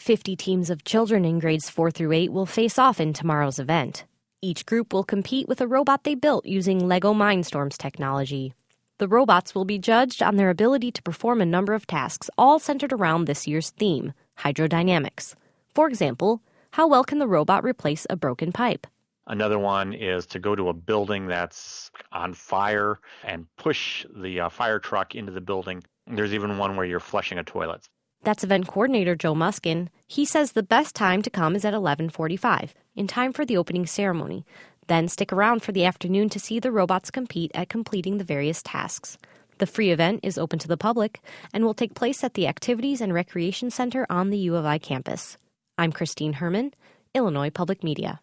50 teams of children in grades 4 through 8 will face off in tomorrow's event. Each group will compete with a robot they built using LEGO Mindstorms technology. The robots will be judged on their ability to perform a number of tasks, all centered around this year's theme, hydrodynamics. For example, how well can the robot replace a broken pipe? Another one is to go to a building that's on fire and push the fire truck into the building. There's even one where you're flushing a toilet. That's event coordinator Joe Muskin. He says the best time to come is at 11:45, in time for the opening ceremony. Then stick around for the afternoon to see the robots compete at completing the various tasks. The free event is open to the public and will take place at the Activities and Recreation Center on the U of I campus. I'm Christine Herman, Illinois Public Media.